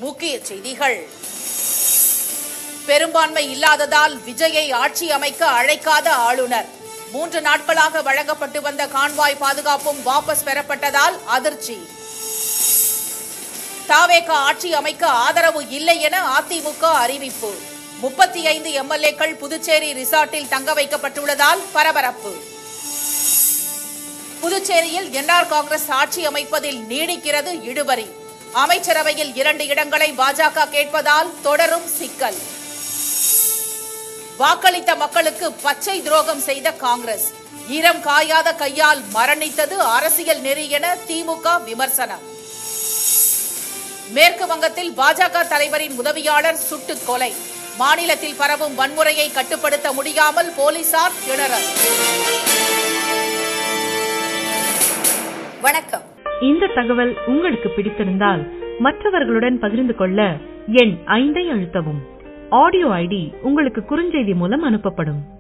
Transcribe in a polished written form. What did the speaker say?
முக்கிய செய்திகள். பெரும்பான்மை இல்லாததால் விஜயை ஆட்சி அமைக்க அழைக்காத ஆளுநர். 3 நாட்களாக வழங்கப்பட்டு வந்த கான்வாய் பாதுகாப்பும் வாபஸ் பெறப்பட்டதால் அதிர்ச்சி. தவேக ஆட்சி அமைக்க ஆதரவு இல்லை என அதிமுக அறிவிப்பு. 35 எம்எல்ஏக்கள் புதுச்சேரி ரிசார்ட்டில் தங்க வைக்கப்பட்டுள்ளதால் பரபரப்பு. புதுச்சேரியில் என்ஆர் காங்கிரஸ் ஆட்சி அமைப்பதில் நீடிக்கிறது இழுபறி. அமைச்சரவையில் 2 இடங்களை பாஜக கேட்பதால் தொடரும் சிக்கல். வாக்களித்த மக்களுக்கு பச்சை துரோகம் செய்த காங்கிரஸ். ஈரம் காயாத கையால் மரணித்தது அரசியல் நெறி என திமுக விமர்சனம். மேற்கு வங்கத்தில் பாஜக தலைவரின் உதவியாளர் சுட்டுக் கொலை. மாநிலத்தில் பரவும் வன்முறையை கட்டுப்படுத்த முடியாமல் போலீசார் திணறல். வணக்கம். இந்த தகவல் உங்களுக்கு பிடித்திருந்தால் மற்றவர்களுடன் பகிர்ந்து கொள்ள எண் 5 அழுத்தவும். ஆடியோ ஐடி உங்களுக்கு குறுஞ்செய்தி மூலம் அனுப்பப்படும்.